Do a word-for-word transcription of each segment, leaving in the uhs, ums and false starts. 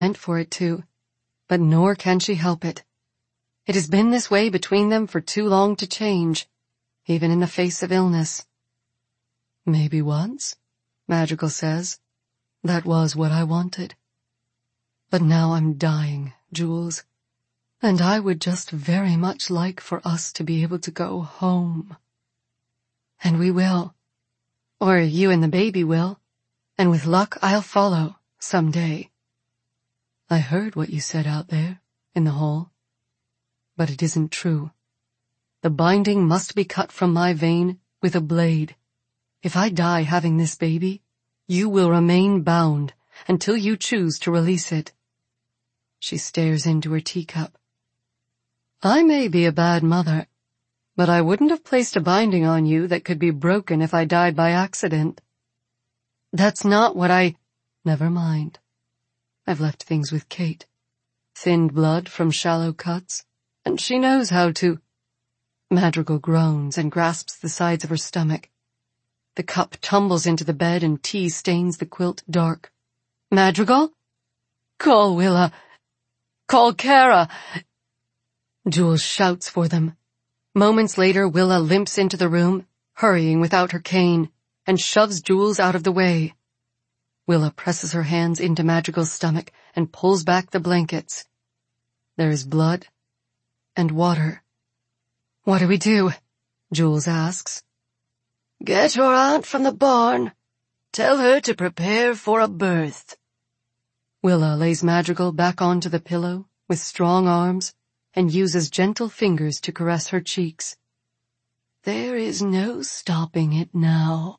meant for it to, but nor can she help it. It has been this way between them for too long to change, even in the face of illness. Maybe once, Madrigal says, that was what I wanted. But now I'm dying, Jules, and I would just very much like for us to be able to go home. And we will. Or you and the baby will, and with luck I'll follow, someday. I heard what you said out there, in the hall. But it isn't true. The binding must be cut from my vein with a blade. If I die having this baby, you will remain bound until you choose to release it. She stares into her teacup. I may be a bad mother, but I wouldn't have placed a binding on you that could be broken if I died by accident. That's not what I... Never mind. I've left things with Kate. Thinned blood from shallow cuts, and she knows how to... Madrigal groans and grasps the sides of her stomach. The cup tumbles into the bed and tea stains the quilt dark. Madrigal? Call Willa. Call Kara. Jules shouts for them. Moments later, Willa limps into the room, hurrying without her cane, and shoves Jules out of the way. Willa presses her hands into Madrigal's stomach and pulls back the blankets. There is blood and water. What do we do? Jules asks. Get your aunt from the barn. Tell her to prepare for a birth. Willa lays Madrigal back onto the pillow with strong arms and uses gentle fingers to caress her cheeks. There is no stopping it now.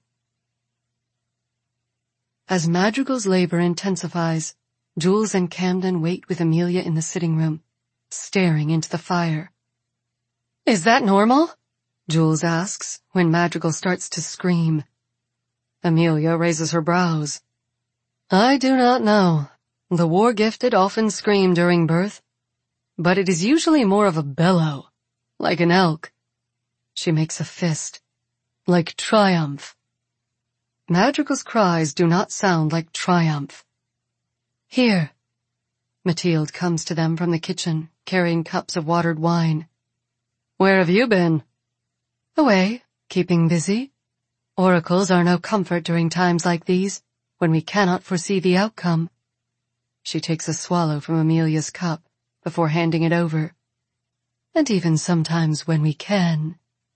As Madrigal's labor intensifies, Jules and Camden wait with Amelia in the sitting room, staring into the fire. Is that normal? Jules asks when Madrigal starts to scream. Amelia raises her brows. I do not know. The war-gifted often scream during birth, but it is usually more of a bellow, like an elk. She makes a fist, like triumph. Madrigal's cries do not sound like triumph. Here. Mathilde comes to them from the kitchen, carrying cups of watered wine. Where have you been? Away, keeping busy. Oracles are no comfort during times like these, when we cannot foresee the outcome. She takes a swallow from Amelia's cup before handing it over. And even sometimes when we can.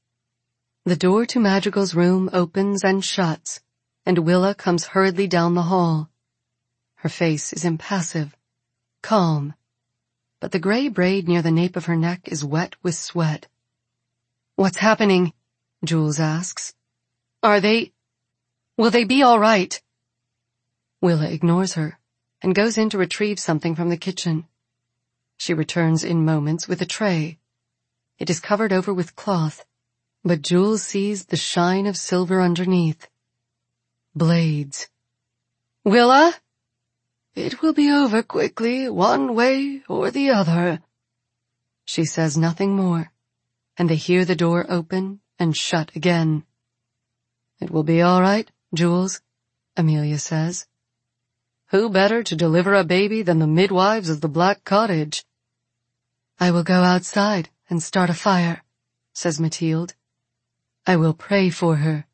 The door to Madrigal's room opens and shuts, and Willa comes hurriedly down the hall. Her face is impassive, calm, but the gray braid near the nape of her neck is wet with sweat. What's happening? Jules asks. Are they... Will they be all right? Willa ignores her and goes in to retrieve something from the kitchen. She returns in moments with a tray. It is covered over with cloth, but Jules sees the shine of silver underneath. Blades. Willa? It will be over quickly, one way or the other. She says nothing more, and they hear the door open and shut again. It will be all right, Jules, Amelia says. Who better to deliver a baby than the midwives of the Black Cottage? I will go outside and start a fire, says Mathilde. I will pray for her.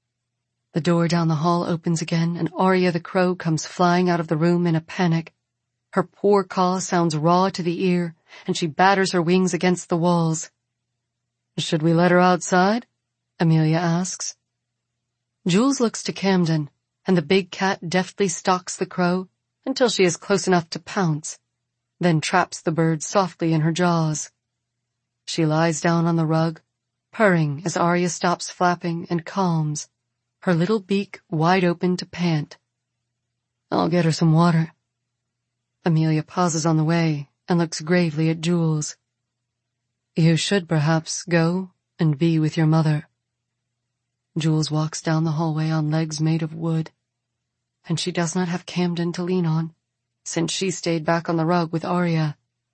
The door down the hall opens again, and Arya the crow comes flying out of the room in a panic. Her poor caw sounds raw to the ear, and she batters her wings against the walls. Should we let her outside? Amelia asks. Jules looks to Camden, and the big cat deftly stalks the crow until she is close enough to pounce, then traps the bird softly in her jaws. She lies down on the rug, purring as Arya stops flapping and calms, her little beak wide open to pant. I'll get her some water. Amelia pauses on the way and looks gravely at Jules. You should perhaps go and be with your mother. Jules walks down the hallway on legs made of wood, and she does not have Camden to lean on, since she stayed back on the rug with Arya.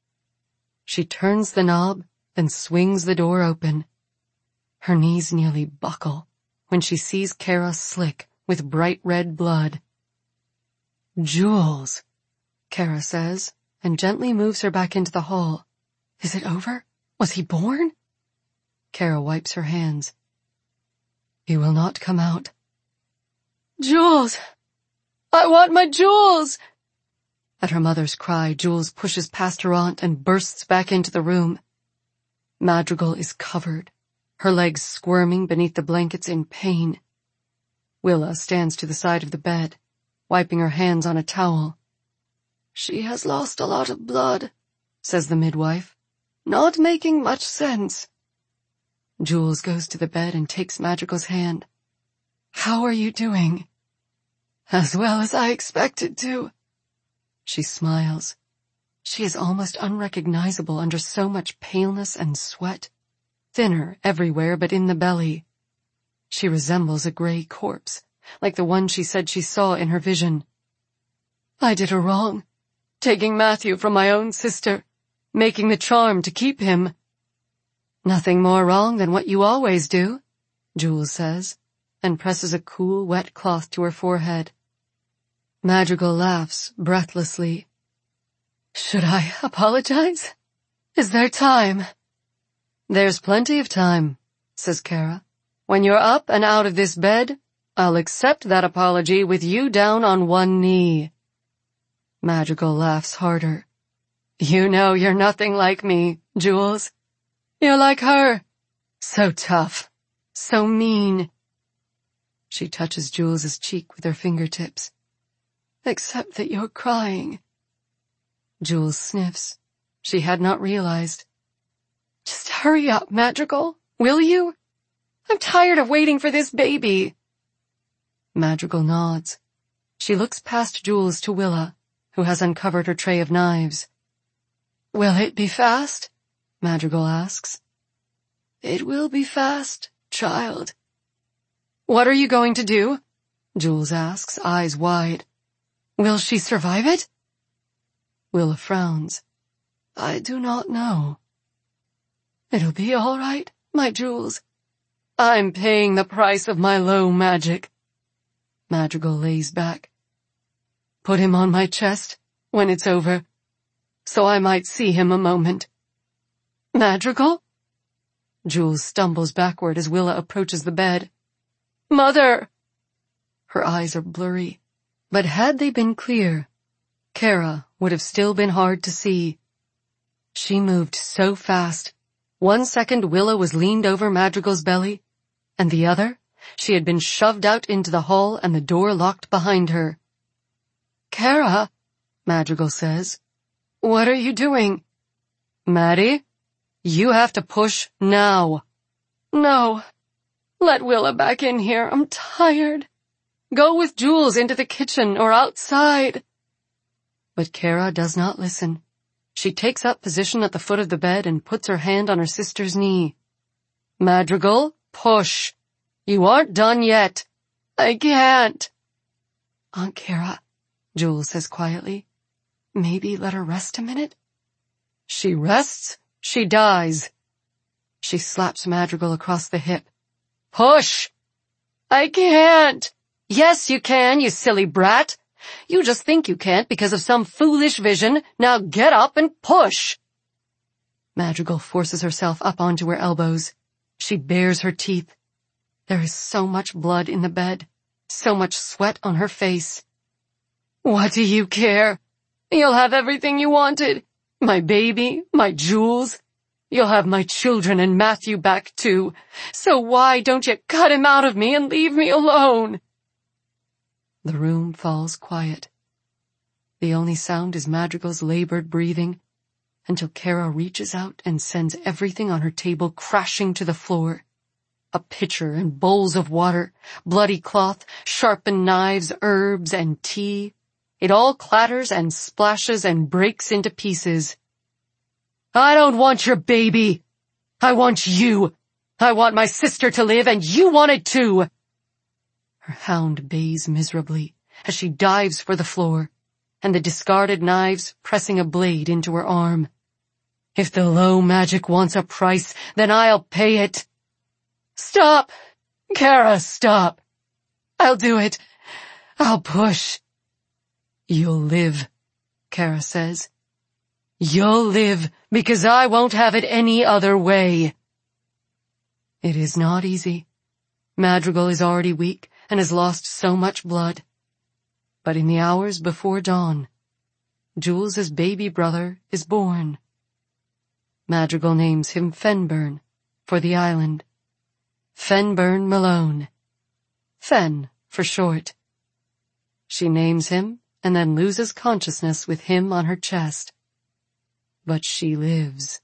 She turns the knob, then swings the door open. Her knees nearly buckle when she sees Kara slick with bright red blood. Jules! Kara says, and gently moves her back into the hall. Is it over? Was he born? Kara wipes her hands. He will not come out. Jules! I want my Jules! At her mother's cry, Jules pushes past her aunt and bursts back into the room. Madrigal is covered, her legs squirming beneath the blankets in pain. Willa stands to the side of the bed, wiping her hands on a towel. She has lost a lot of blood, says the midwife, not making much sense. Jules goes to the bed and takes Madrigal's hand. How are you doing? As well as I expected to. She smiles. She is almost unrecognizable under so much paleness and sweat, thinner everywhere but in the belly. She resembles a gray corpse, like the one she said she saw in her vision. I did her wrong, taking Matthew from my own sister, making the charm to keep him. Nothing more wrong than what you always do, Jules says, and presses a cool, wet cloth to her forehead. Madrigal laughs breathlessly. Should I apologize? Is there time? There's plenty of time, says Kara. When you're up and out of this bed, I'll accept that apology with you down on one knee. Madrigal laughs harder. You know you're nothing like me, Jules. You're like her. So tough. So mean. She touches Jules's cheek with her fingertips. Except that you're crying. Jules sniffs. She had not realized. Just hurry up, Madrigal, will you? I'm tired of waiting for this baby. Madrigal nods. She looks past Jules to Willa, who has uncovered her tray of knives. Will it be fast? Madrigal asks. It will be fast, child. What are you going to do? Jules asks, eyes wide. Will she survive it? Willa frowns. I do not know. It'll be all right, my Jules. I'm paying the price of my low magic. Madrigal lays back. Put him on my chest when it's over, so I might see him a moment. Madrigal? Jules stumbles backward as Willa approaches the bed. Mother! Her eyes are blurry, but had they been clear, Kara would have still been hard to see. She moved so fast. One second Willa was leaned over Madrigal's belly, and the other, she had been shoved out into the hall and the door locked behind her. Kara, Madrigal says, what are you doing? Maddie, you have to push now. No. Let Willa back in here. I'm tired. Go with Jules into the kitchen or outside. But Kara does not listen. She takes up position at the foot of the bed and puts her hand on her sister's knee. Madrigal, push. You aren't done yet. I can't. Aunt Kara, Jules says quietly, maybe let her rest a minute? She rests, she dies. She slaps Madrigal across the hip. Push! I can't. Yes, you can, you silly brat. You just think you can't because of some foolish vision. Now get up and push. Madrigal forces herself up onto her elbows. She bares her teeth. There is so much blood in the bed, so much sweat on her face. What do you care? You'll have everything you wanted. My baby, my Jules. You'll have my children and Matthew back too. So why don't you cut him out of me and leave me alone? The room falls quiet. The only sound is Madrigal's labored breathing, until Kara reaches out and sends everything on her table crashing to the floor. A pitcher and bowls of water, bloody cloth, sharpened knives, herbs, and tea. It all clatters and splashes and breaks into pieces. I don't want your baby. I want you. I want my sister to live, and you want it too. Her hound bays miserably as she dives for the floor, and the discarded knives pressing a blade into her arm. If the low magic wants a price, then I'll pay it. Stop! Kara, stop! I'll do it. I'll push. You'll live, Kara says. You'll live because I won't have it any other way. It is not easy. Madrigal is already weak and has lost so much blood. But in the hours before dawn, Jules's baby brother is born. Madrigal names him Fenburn for the island. Fenburn Malone. Fen for short. She names him and then loses consciousness with him on her chest. But she lives.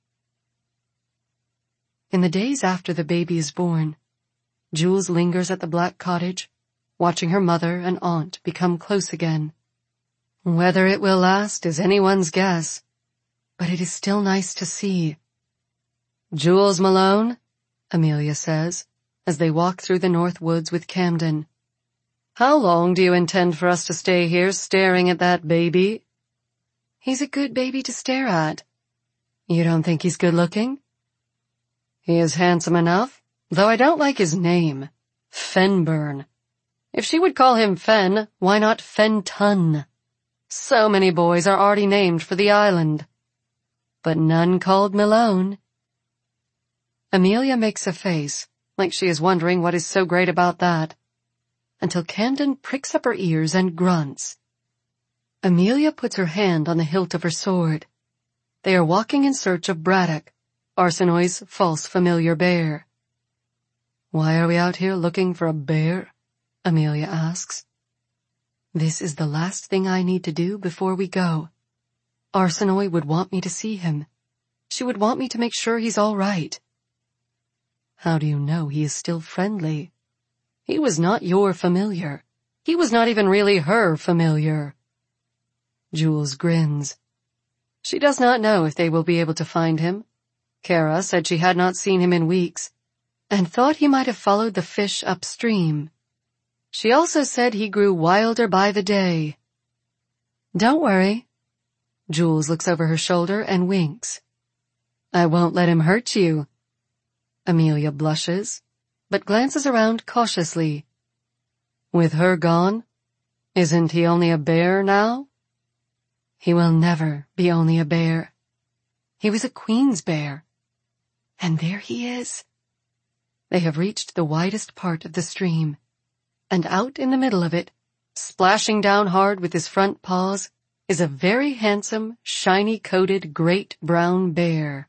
In the days after the baby is born, Jules lingers at the Black Cottage, watching her mother and aunt become close again. Whether it will last is anyone's guess, but it is still nice to see. Jules Malone, Amelia says, as they walk through the North Woods with Camden. How long do you intend for us to stay here staring at that baby? He's a good baby to stare at. You don't think he's good looking? He is handsome enough, though I don't like his name. Fenburn. If she would call him Fen, why not Fenton? So many boys are already named for the island. But none called Malone. Amelia makes a face, like she is wondering what is so great about that, until Camden pricks up her ears and grunts. Amelia puts her hand on the hilt of her sword. They are walking in search of Braddock, Arsinoe's false familiar bear. Why are we out here looking for a bear? Amelia asks. This is the last thing I need to do before we go. Arsinoe would want me to see him. She would want me to make sure he's all right. How do you know he is still friendly? He was not your familiar. He was not even really her familiar. Jules grins. She does not know if they will be able to find him. Kara said she had not seen him in weeks, and thought he might have followed the fish upstream. She also said he grew wilder by the day. Don't worry. Jules looks over her shoulder and winks. I won't let him hurt you. Amelia blushes, but glances around cautiously. With her gone, isn't he only a bear now? He will never be only a bear. He was a queen's bear. And there he is. They have reached the widest part of the stream, and out in the middle of it, splashing down hard with his front paws, is a very handsome, shiny-coated great brown bear.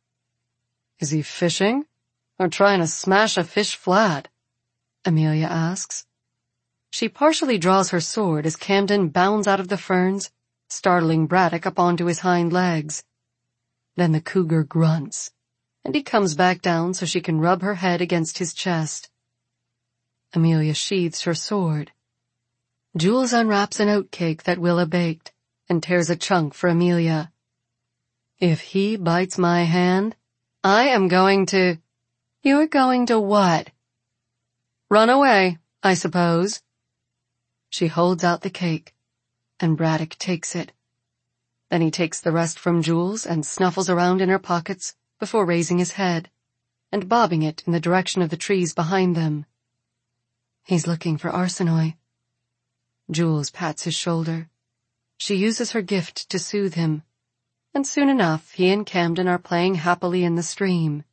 Is he fishing, or trying to smash a fish flat? Amelia asks. She partially draws her sword as Camden bounds out of the ferns, startling Braddock up onto his hind legs. Then the cougar grunts, and he comes back down so she can rub her head against his chest. Amelia sheathes her sword. Jules unwraps an oatcake that Willa baked and tears a chunk for Amelia. If he bites my hand, I am going to... You're going to what? Run away, I suppose. She holds out the cake, and Braddock takes it. Then he takes the rest from Jules and snuffles around in her pockets before raising his head and bobbing it in the direction of the trees behind them. He's looking for Arsinoe. Jules pats his shoulder. She uses her gift to soothe him, and soon enough he and Camden are playing happily in the stream.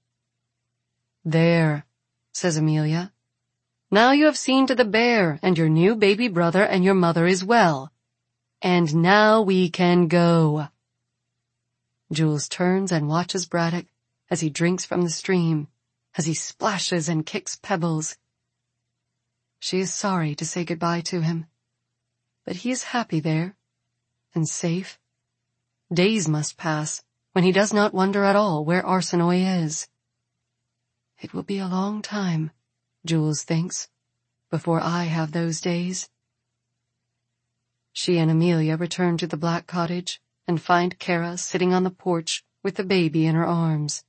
There, says Amelia. Now you have seen to the bear and your new baby brother and your mother is well. And now we can go. Jules turns and watches Braddock as he drinks from the stream, as he splashes and kicks pebbles. She is sorry to say goodbye to him, but he is happy there, and safe. Days must pass when he does not wonder at all where Arsinoe is. It will be a long time, Jules thinks, before I have those days. She and Amelia return to the Black Cottage and find Kara sitting on the porch with the baby in her arms.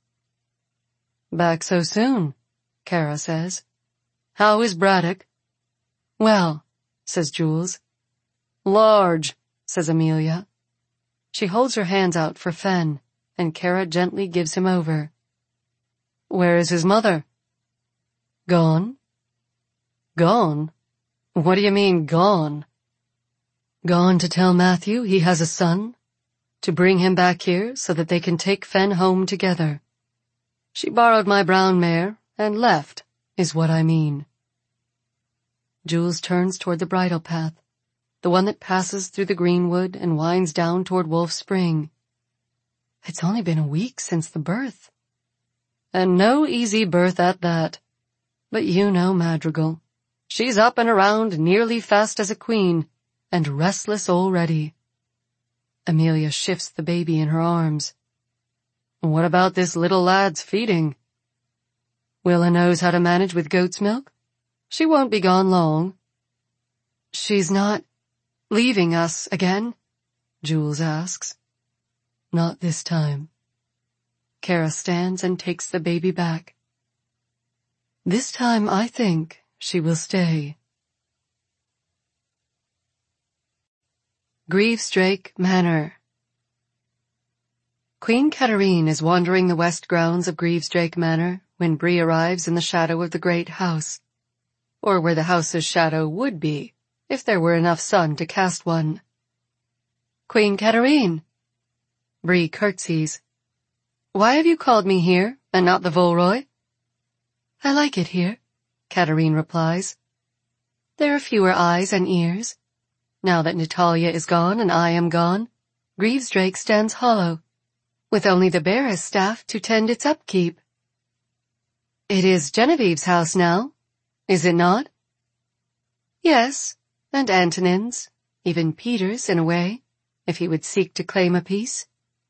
Back so soon, Kara says. How is Braddock? Well, says Jules. Large, says Amelia. She holds her hands out for Fen, and Kara gently gives him over. Where is his mother? Gone. Gone? What do you mean, gone? Gone to tell Matthew he has a son? To bring him back here so that they can take Fen home together. She borrowed my brown mare and left, is what I mean. Jules turns toward the bridle path, the one that passes through the greenwood and winds down toward Wolf Spring. It's only been a week since the birth. And no easy birth at that. But you know Madrigal. She's up and around nearly fast as a queen, and restless already. Amelia shifts the baby in her arms. What about this little lad's feeding? Willa knows how to manage with goat's milk. She won't be gone long. She's not leaving us again? Jules asks. Not this time. Kara stands and takes the baby back. This time I think she will stay. Grievesdrake Manor. Queen Katerine is wandering the west grounds of Grievesdrake Manor when Bree arrives in the shadow of the great house, or where the house's shadow would be if there were enough sun to cast one. Queen Katerine! Bree curtsies. Why have you called me here and not the Volroy? I like it here, Katerine replies. There are fewer eyes and ears. Now that Natalia is gone and I am gone, Grievesdrake stands hollow, with only the barest staff to tend its upkeep. It is Genevieve's house now, is it not? Yes, and Antonin's, even Peter's in a way, if he would seek to claim a piece.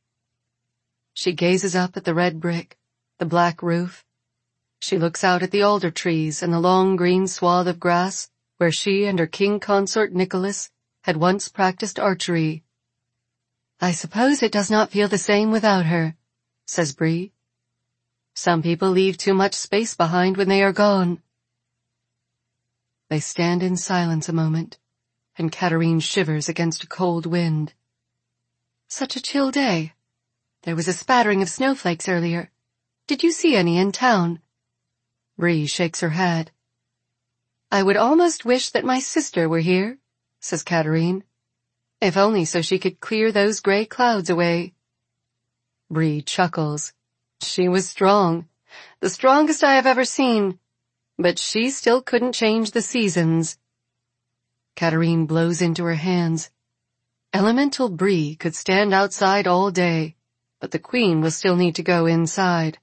She gazes up at the red brick, the black roof. She looks out at the alder trees and the long green swath of grass where she and her king consort Nicholas had once practiced archery. I suppose it does not feel the same without her, says Bree. Some people leave too much space behind when they are gone. They stand in silence a moment, and Katerine shivers against a cold wind. Such a chill day. There was a spattering of snowflakes earlier. Did you see any in town? Bree shakes her head. I would almost wish that my sister were here, says Katerine, if only so she could clear those gray clouds away. Bree chuckles. She was strong, the strongest I have ever seen, but she still couldn't change the seasons. Katerine blows into her hands. Elemental Bree could stand outside all day, but the queen will still need to go inside.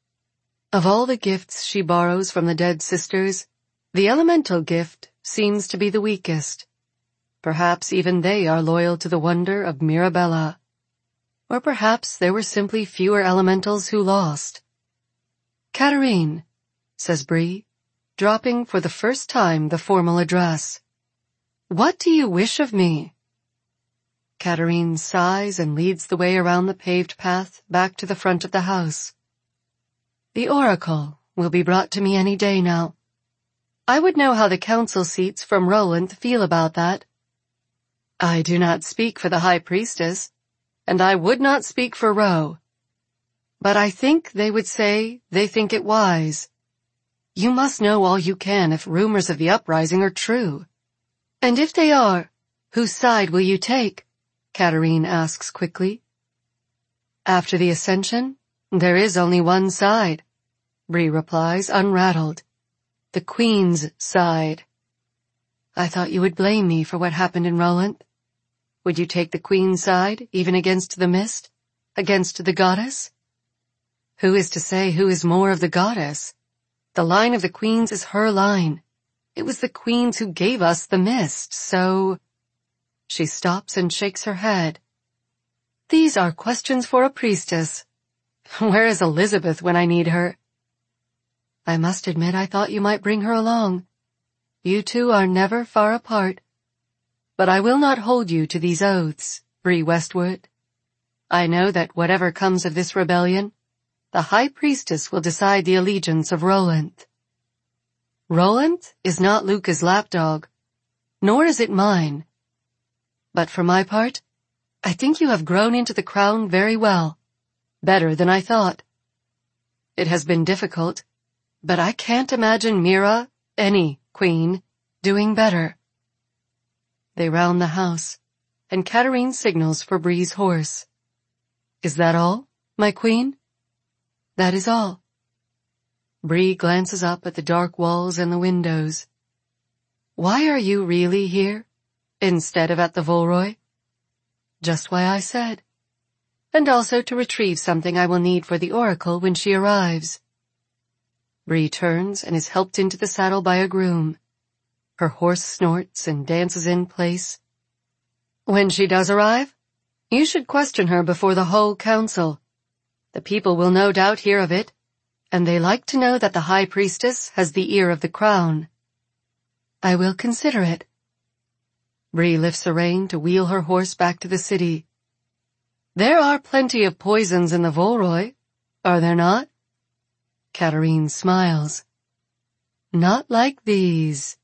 Of all the gifts she borrows from the dead sisters, the elemental gift seems to be the weakest. Perhaps even they are loyal to the wonder of Mirabella. Or perhaps there were simply fewer elementals who lost. Katerine, says Bree, dropping for the first time the formal address. What do you wish of me? Katerine sighs and leads the way around the paved path back to the front of the house. The oracle will be brought to me any day now. I would know how the council seats from Roland feel about that. I do not speak for the high priestess, and I would not speak for Ro. But I think they would say they think it wise. You must know all you can if rumors of the uprising are true. And if they are, whose side will you take? Katerine asks quickly. After the ascension, there is only one side, Bree replies, unrattled. The queen's side. I thought you would blame me for what happened in Roland. Would you take the queen's side, even against the mist? Against the goddess? Who is to say who is more of the goddess? The line of the queens is her line. It was the queens who gave us the mist, so... She stops and shakes her head. These are questions for a priestess. Where is Elizabeth when I need her? I must admit I thought you might bring her along. You two are never far apart. But I will not hold you to these oaths, Bree Westwood. I know that whatever comes of this rebellion, the high priestess will decide the allegiance of Roland. Roland is not Luca's lapdog, nor is it mine. But for my part, I think you have grown into the crown very well, better than I thought. It has been difficult, but I can't imagine Mira, any queen, doing better. They round the house, and Katerine signals for Bree's horse. Is that all, my queen? That is all. Bree glances up at the dark walls and the windows. Why are you really here, instead of at the Volroy? Just why I said. And also to retrieve something I will need for the oracle when she arrives. Bree turns and is helped into the saddle by a groom. Her horse snorts and dances in place. When she does arrive, you should question her before the whole council. The people will no doubt hear of it, and they like to know that the high priestess has the ear of the crown. I will consider it. Bree lifts a rein to wheel her horse back to the city. There are plenty of poisons in the Volroy, are there not? Katerine smiles. Not like these.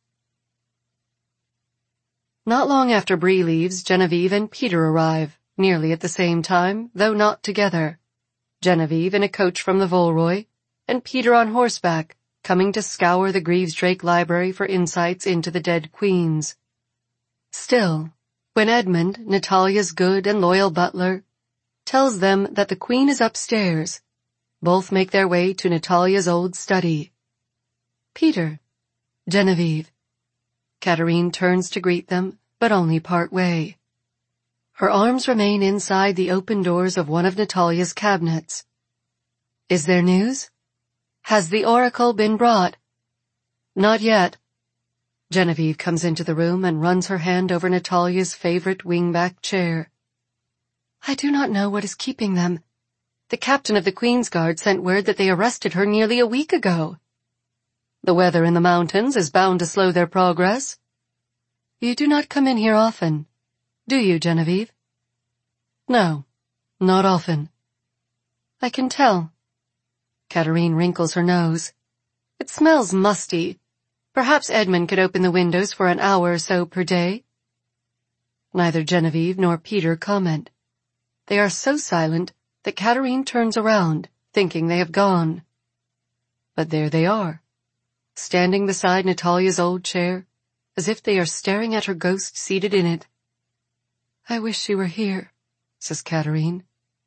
Not long after Bree leaves, Genevieve and Peter arrive, nearly at the same time, though not together. Genevieve in a coach from the Volroy, and Peter on horseback, coming to scour the Greaves-Drake library for insights into the dead queens. Still, when Edmund, Natalia's good and loyal butler, tells them that the queen is upstairs, both make their way to Natalia's old study. Peter, Genevieve. Katerine turns to greet them, but only part way. Her arms remain inside the open doors of one of Natalia's cabinets. Is there news? Has the oracle been brought? Not yet. Genevieve comes into the room and runs her hand over Natalia's favorite wingback chair. I do not know what is keeping them. The captain of the Queen's Guard sent word that they arrested her nearly a week ago. The weather in the mountains is bound to slow their progress. You do not come in here often, do you, Genevieve? No, not often. I can tell. Katerine wrinkles her nose. It smells musty. Perhaps Edmund could open the windows for an hour or so per day. Neither Genevieve nor Peter comment. They are so silent that Katerine turns around, thinking they have gone. But there they are, standing beside Natalia's old chair, as if they are staring at her ghost seated in it. I wish she were here, says Katerine.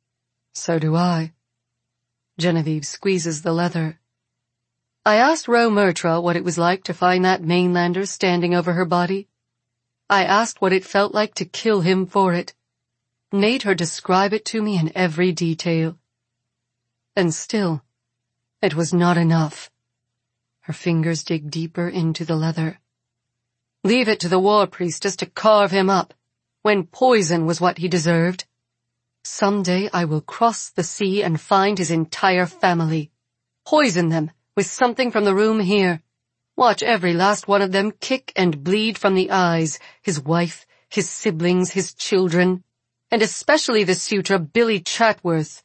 So do I. Genevieve squeezes the leather. I asked Ro Murtra what it was like to find that mainlander standing over her body. I asked what it felt like to kill him for it. Made her describe it to me in every detail. And still, it was not enough. Her fingers dig deeper into the leather. Leave it to the war priestess to carve him up, when poison was what he deserved. Someday I will cross the sea and find his entire family. Poison them with something from the room here. Watch every last one of them kick and bleed from the eyes, his wife, his siblings, his children, and especially the suitor Billy Chatworth.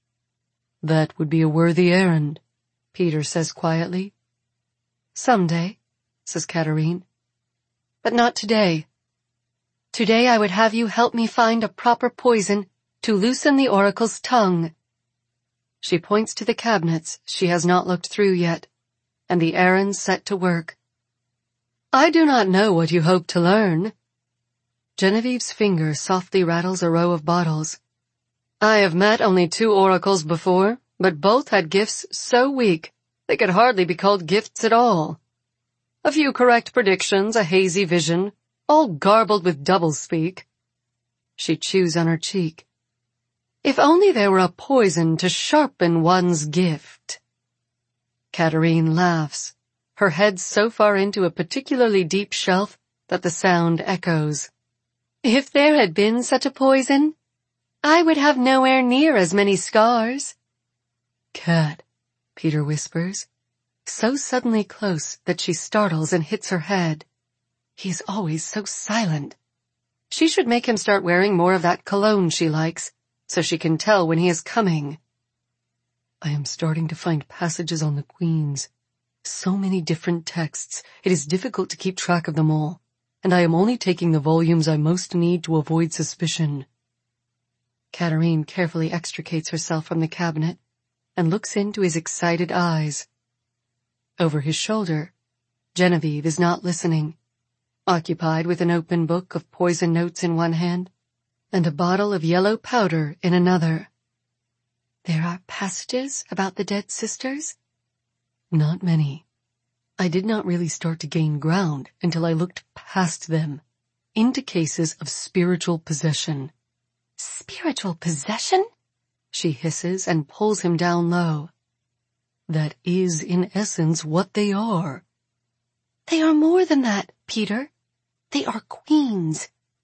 That would be a worthy errand, Peter says quietly. Someday, says Katerine. But not today. Today I would have you help me find a proper poison to loosen the oracle's tongue. She points to the cabinets she has not looked through yet, and the errands set to work. I do not know what you hope to learn. Genevieve's finger softly rattles a row of bottles. I have met only two oracles before, but both had gifts so weak they could hardly be called gifts at all. A few correct predictions, a hazy vision, all garbled with doublespeak. She chews on her cheek. If only there were a poison to sharpen one's gift. Katerine laughs, her head so far into a particularly deep shelf that the sound echoes. If there had been such a poison, I would have nowhere near as many scars. Cat, Peter whispers, so suddenly close that she startles and hits her head. He's always so silent. She should make him start wearing more of that cologne she likes, so she can tell when he is coming. I am starting to find passages on the queens. So many different texts, it is difficult to keep track of them all, and I am only taking the volumes I most need to avoid suspicion. Katerine carefully extricates herself from the cabinet and looks into his excited eyes. Over his shoulder, Genevieve is not listening, occupied with an open book of poison notes in one hand and a bottle of yellow powder in another. There are passages about the dead sisters? Not many. I did not really start to gain ground until I looked past them, into cases of spiritual possession. Spiritual possession? She hisses and pulls him down low. That is, in essence, what they are. They are more than that, Peter. They are queens.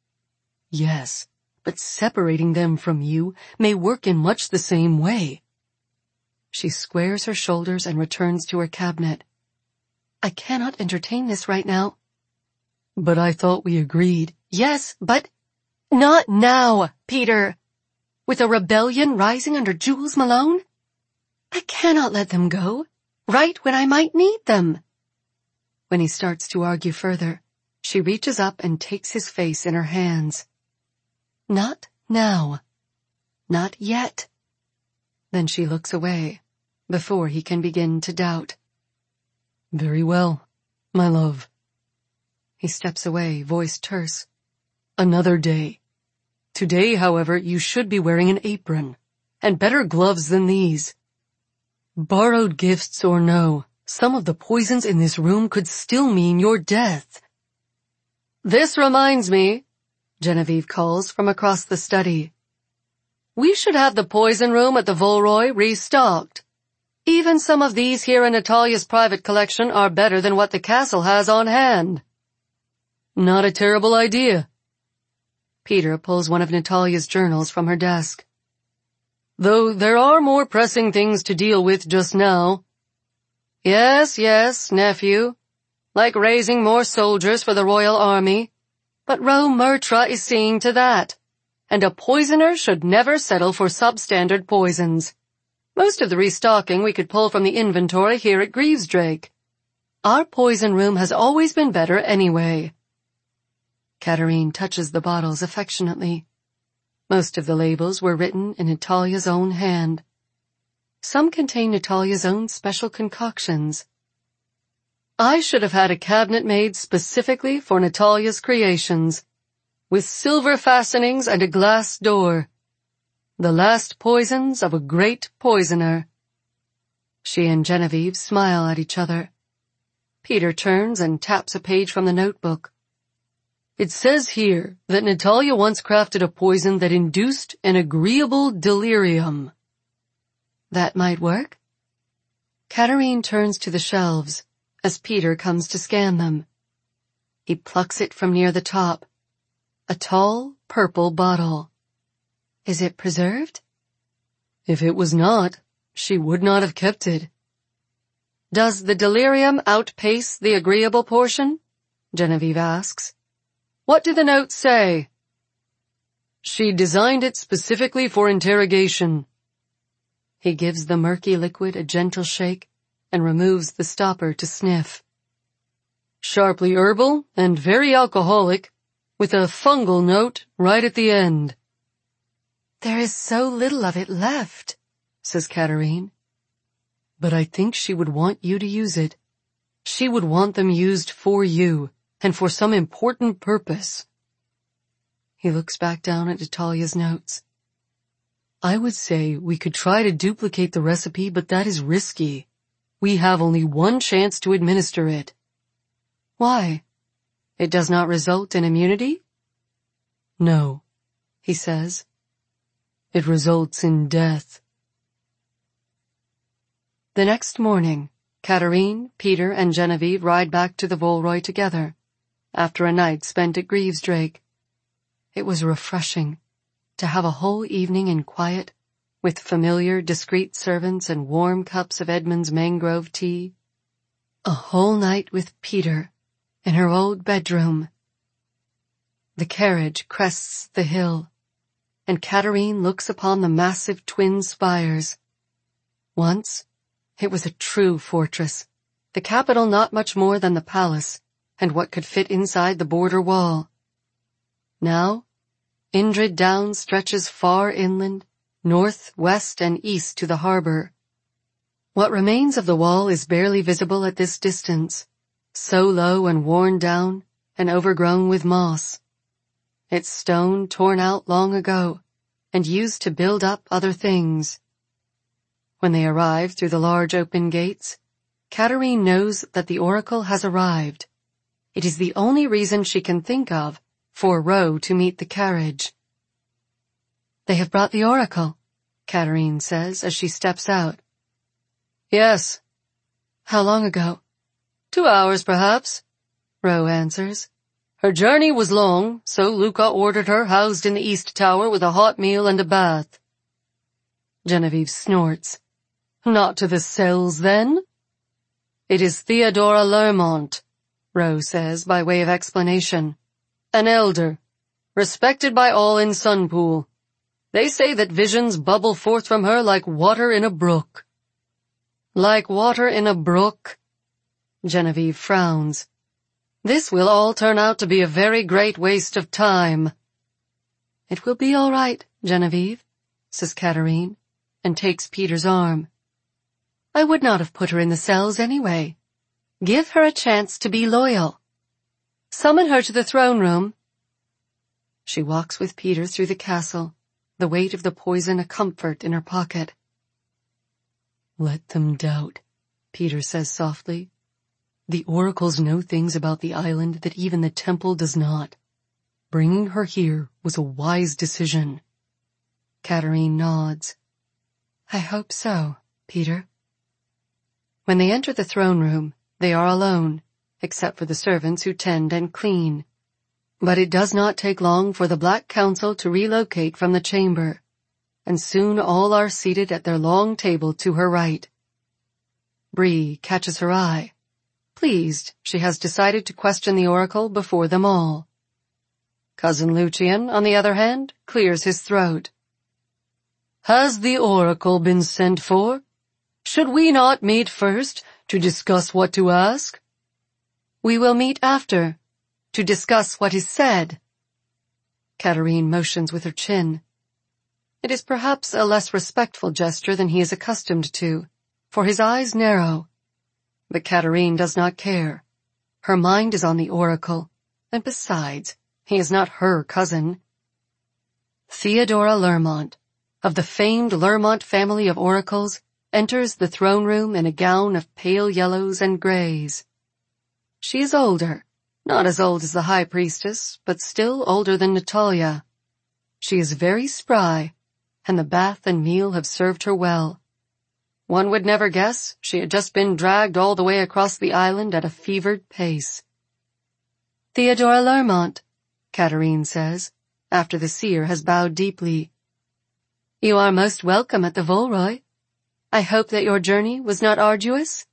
Yes, but separating them from you may work in much the same way. She squares her shoulders and returns to her cabinet. I cannot entertain this right now. But I thought we agreed. Yes, but not now, Peter. With a rebellion rising under Jules Malone? I cannot let them go, right when I might need them. When he starts to argue further, she reaches up and takes his face in her hands. Not now. Not yet. Then she looks away, before he can begin to doubt. Very well, my love. He steps away, voice terse. Another day. Today, however, you should be wearing an apron, and better gloves than these. Borrowed gifts or no, some of the poisons in this room could still mean your death. This reminds me, Genevieve calls from across the study. We should have the poison room at the Volroy restocked. Even some of these here in Natalia's private collection are better than what the castle has on hand. Not a terrible idea. Peter pulls one of Natalia's journals from her desk. Though there are more pressing things to deal with just now. Yes, yes, nephew. Like raising more soldiers for the royal army. But Rome Murtra is seeing to that. And a poisoner should never settle for substandard poisons. Most of the restocking we could pull from the inventory here at Greavesdrake. Our poison room has always been better anyway. Katerine touches the bottles affectionately. Most of the labels were written in Natalia's own hand. Some contain Natalia's own special concoctions. I should have had a cabinet made specifically for Natalia's creations, with silver fastenings and a glass door. The last poisons of a great poisoner. She and Genevieve smile at each other. Peter turns and taps a page from the notebook. It says here that Natalia once crafted a poison that induced an agreeable delirium. That might work. Katerine turns to the shelves as Peter comes to scan them. He plucks it from near the top. A tall, purple bottle. Is it preserved? If it was not, she would not have kept it. Does the delirium outpace the agreeable portion? Genevieve asks. What do the notes say? She designed it specifically for interrogation. He gives the murky liquid a gentle shake and removes the stopper to sniff. Sharply herbal and very alcoholic, with a fungal note right at the end. There is so little of it left, says Katerine. But I think she would want you to use it. She would want them used for you, and for some important purpose. He looks back down at Natalia's notes. I would say we could try to duplicate the recipe, but that is risky. We have only one chance to administer it. Why? It does not result in immunity? No, he says. It results in death. The next morning, Katerine, Peter, and Genevieve ride back to the Volroy together, after a night spent at Greavesdrake. It was refreshing to have a whole evening in quiet, with familiar, discreet servants and warm cups of Edmund's mangrove tea. A whole night with Peter, in her old bedroom. The carriage crests the hill, and Katerine looks upon the massive twin spires. Once, it was a true fortress, the capital not much more than the palace, and what could fit inside the border wall. Now, Indrid Down stretches far inland, north, west, and east to the harbor. What remains of the wall is barely visible at this distance, so low and worn down and overgrown with moss. its stone torn out long ago and used to build up other things. When they arrive through the large open gates, Katerine knows that the oracle has arrived. It is the only reason she can think of for Ro to meet the carriage. "They have brought the oracle," Katerine says as she steps out. "Yes." "How long ago?" "Two hours, perhaps," Ro answers. "Her journey was long, so Luca ordered her housed in the East Tower with a hot meal and a bath." Genevieve snorts. "Not to the cells, then?" "It is Theodora Lermont," Ro says by way of explanation. "An elder, respected by all in Sunpool. They say that visions bubble forth from her like water in a brook." "Like water in a brook?" Genevieve frowns. "This will all turn out to be a very great waste of time." "It will be all right, Genevieve," says Katerine, and takes Peter's arm. "I would not have put her in the cells anyway. Give her a chance to be loyal. Summon her to the throne room." She walks with Peter through the castle, the weight of the poison a comfort in her pocket. "Let them doubt," Peter says softly. "The oracles know things about the island that even the temple does not. Bringing her here was a wise decision." Katerine nods. "I hope so, Peter." When they enter the throne room, they are alone, except for the servants who tend and clean. But it does not take long for the Black Council to relocate from the chamber, and soon all are seated at their long table to her right. Bree catches her eye. Pleased, she has decided to question the oracle before them all. Cousin Lucian, on the other hand, clears his throat. "Has the oracle been sent for? Should we not meet first to discuss what to ask?" "We will meet after, to discuss what is said." Katerine motions with her chin. It is perhaps a less respectful gesture than he is accustomed to, for his eyes narrow. But Katerine does not care. Her mind is on the oracle, and besides, he is not her cousin. Theodora Lermont, of the famed Lermont family of oracles, enters the throne room in a gown of pale yellows and grays. She is older, not as old as the high priestess, but still older than Natalia. She is very spry, and the bath and meal have served her well. One would never guess she had just been dragged all the way across the island at a fevered pace. "Theodora Lermont," Katerine says, after the seer has bowed deeply. "You are most welcome at the Volroy. I hope that your journey was not arduous?"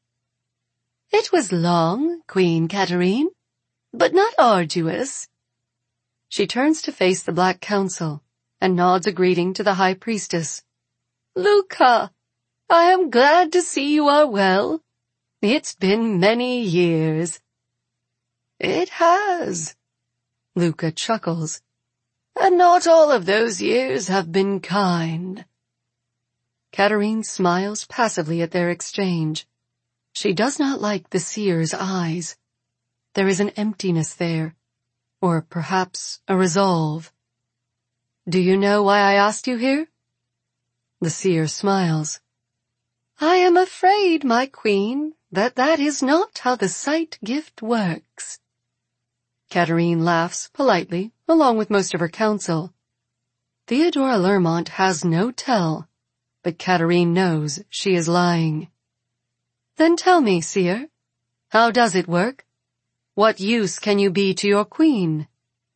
"It was long, Queen Katerine, but not arduous." She turns to face the Black Council and nods a greeting to the High Priestess. "Luca, I am glad to see you are well. It's been many years." "It has," Luca chuckles. "And not all of those years have been kind." Katerine smiles passively at their exchange. She does not like the seer's eyes. There is an emptiness there, or perhaps a resolve. "Do you know why I asked you here?" The seer smiles. "I am afraid, my queen, that that is not how the sight gift works." Katerine laughs politely, along with most of her council. Theodora Lermont has no tell, but Katerine knows she is lying. "Then tell me, seer, how does it work? What use can you be to your queen?"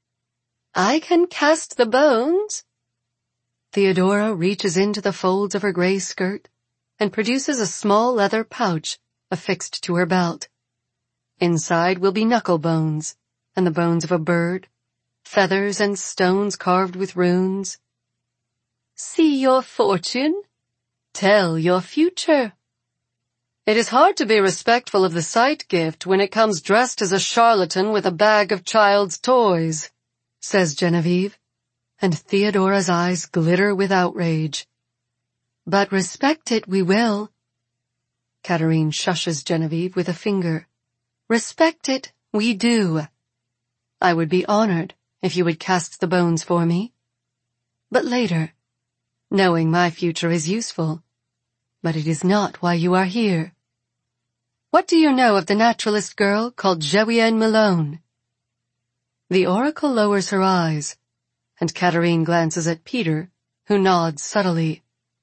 "I can cast the bones." Theodora reaches into the folds of her gray skirt and produces a small leather pouch affixed to her belt. Inside will be knuckle bones, and the bones of a bird, feathers and stones carved with runes. "See your fortune. Tell your future." "It is hard to be respectful of the sight gift when it comes dressed as a charlatan with a bag of child's toys," says Genevieve, and Theodora's eyes glitter with outrage. "But respect it we will." Katerine shushes Genevieve with a finger. "Respect it we do. I would be honored if you would cast the bones for me. But later, knowing my future is useful, but it is not why you are here. What do you know of the naturalist girl called Jewienne Malone? The oracle lowers her eyes, and Katerine glances at Peter, who nods subtly.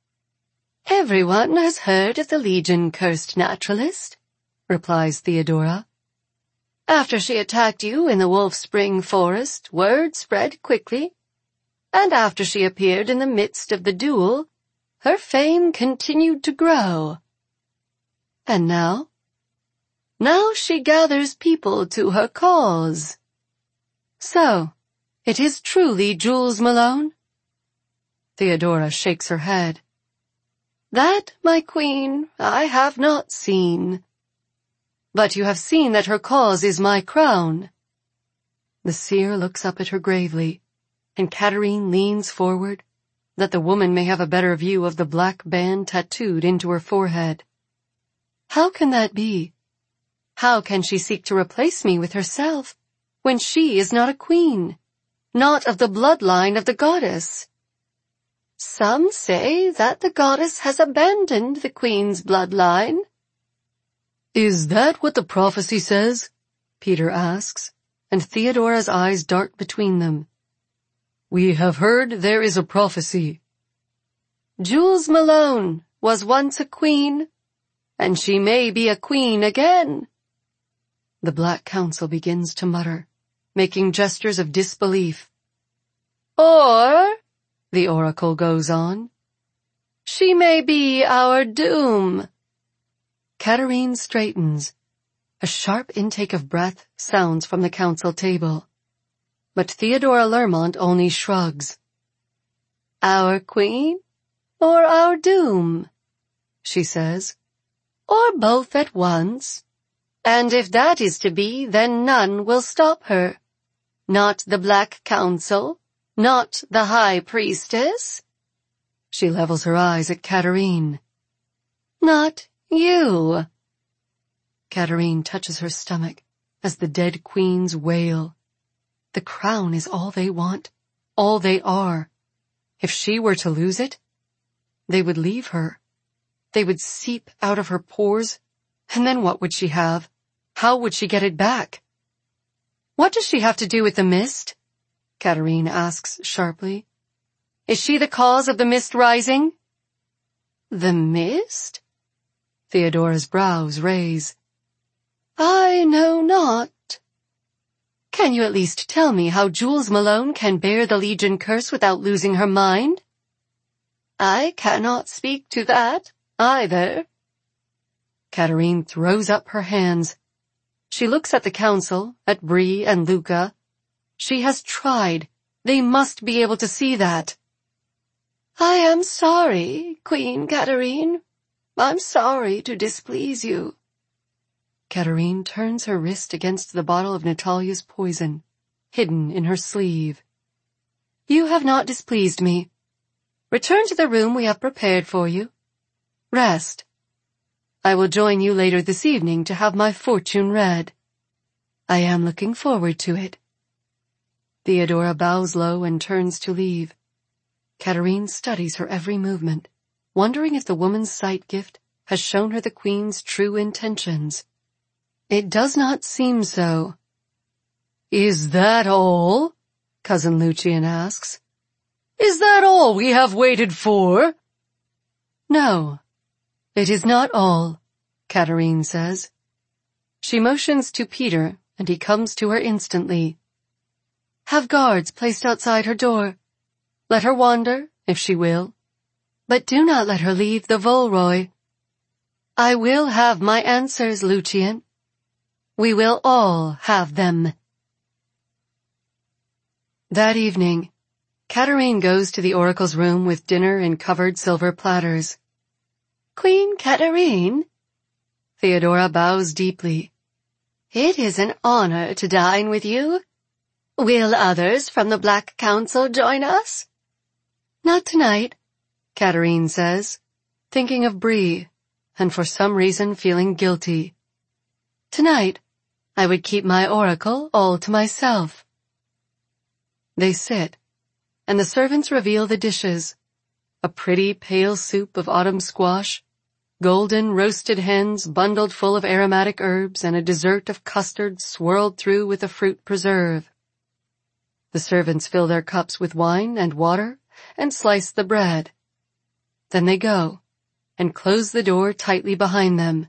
Everyone has heard of the Legion-cursed naturalist, replies Theodora. After she attacked you in the Wolf Spring forest, word spread quickly, and after she appeared in the midst of the duel, her fame continued to grow. And now? Now she gathers people to her cause. So, it is truly Jules Malone? Theodora shakes her head. That, my queen, I have not seen. But you have seen that her cause is my crown. The seer looks up at her gravely, and Katerine leans forward, that the woman may have a better view of the black band tattooed into her forehead. How can that be? How can she seek to replace me with herself, when she is not a queen, not of the bloodline of the goddess? Some say that the goddess has abandoned the queen's bloodline. Is that what the prophecy says? Peter asks, and Theodora's eyes dart between them. We have heard there is a prophecy. Jules Malone was once a queen, and she may be a queen again. The Black Council begins to mutter, making gestures of disbelief. Or, the oracle goes on, she may be our doom. Katerine straightens. A sharp intake of breath sounds from the council table. But Theodora Lermont only shrugs. Our queen, or our doom, she says, or both at once. And if that is to be, then none will stop her. Not the Black Council, not the High Priestess. She levels her eyes at Katerine. Not you. Katerine touches her stomach as the dead queens wail. The crown is all they want, all they are. If she were to lose it, they would leave her. They would seep out of her pores, and then what would she have? How would she get it back? What does she have to do with the mist? Katerine asks sharply. Is she the cause of the mist rising? The mist? Theodora's brows raise. I know not. Can you at least tell me how Jules Malone can bear the Legion curse without losing her mind? I cannot speak to that, either. Katerine throws up her hands. She looks at the council, at Bree and Luca. She has tried. They must be able to see that. I am sorry, Queen Katerine. I'm sorry to displease you. Katerine turns her wrist against the bottle of Natalia's poison, hidden in her sleeve. You have not displeased me. Return to the room we have prepared for you. Rest. I will join you later this evening to have my fortune read. I am looking forward to it. Theodora bows low and turns to leave. Katerine studies her every movement, wondering if the woman's sight gift has shown her the queen's true intentions. It does not seem so. Is that all? Cousin Lucian asks. Is that all we have waited for? No, it is not all, Katerine says. She motions to Peter, and he comes to her instantly. Have guards placed outside her door. Let her wander, if she will, but do not let her leave the Volroy. I will have my answers, Lucian. We will all have them. That evening, Katerine goes to the oracle's room with dinner in covered silver platters. Queen Katerine? Theodora bows deeply. It is an honor to dine with you. Will others from the Black Council join us? Not tonight, Katerine says, thinking of Bree, and for some reason feeling guilty. Tonight, I would keep my oracle all to myself. They sit, and the servants reveal the dishes. A pretty pale soup of autumn squash, golden roasted hens bundled full of aromatic herbs, and a dessert of custard swirled through with a fruit preserve. The servants fill their cups with wine and water and slice the bread. Then they go and close the door tightly behind them.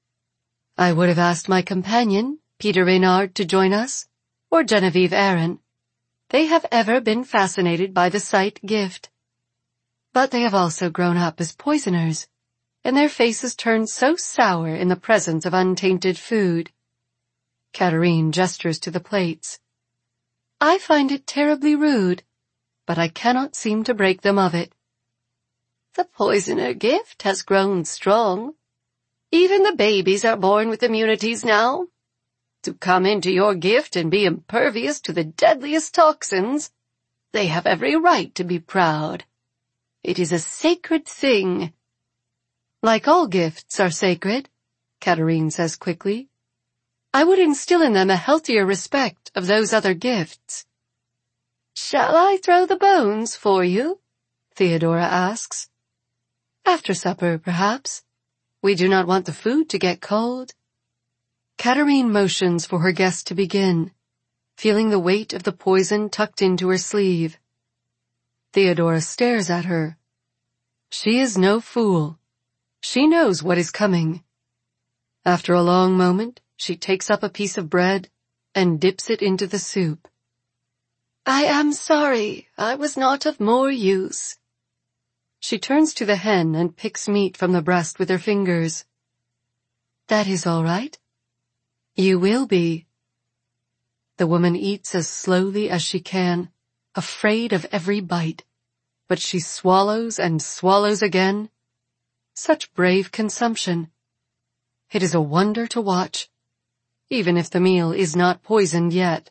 I would have asked my companion, Peter Reynard, to join us, or Genevieve Aaron. They have ever been fascinated by the sight gift. But they have also grown up as poisoners, and their faces turn so sour in the presence of untainted food. Katerine gestures to the plates. I find it terribly rude, but I cannot seem to break them of it. The poisoner gift has grown strong. Even the babies are born with immunities now. To come into your gift and be impervious to the deadliest toxins, they have every right to be proud. It is a sacred thing. Like all gifts are sacred, Katerine says quickly. I would instill in them a healthier respect of those other gifts. Shall I throw the bones for you? Theodora asks. After supper, perhaps. We do not want the food to get cold. Katerine motions for her guest to begin, feeling the weight of the poison tucked into her sleeve. Theodora stares at her. She is no fool. She knows what is coming. After a long moment, she takes up a piece of bread and dips it into the soup. I am sorry I was not of more use. She turns to the hen and picks meat from the breast with her fingers. That is all right. You will be. The woman eats as slowly as she can, afraid of every bite, but she swallows and swallows again. Such brave consumption. It is a wonder to watch, even if the meal is not poisoned yet.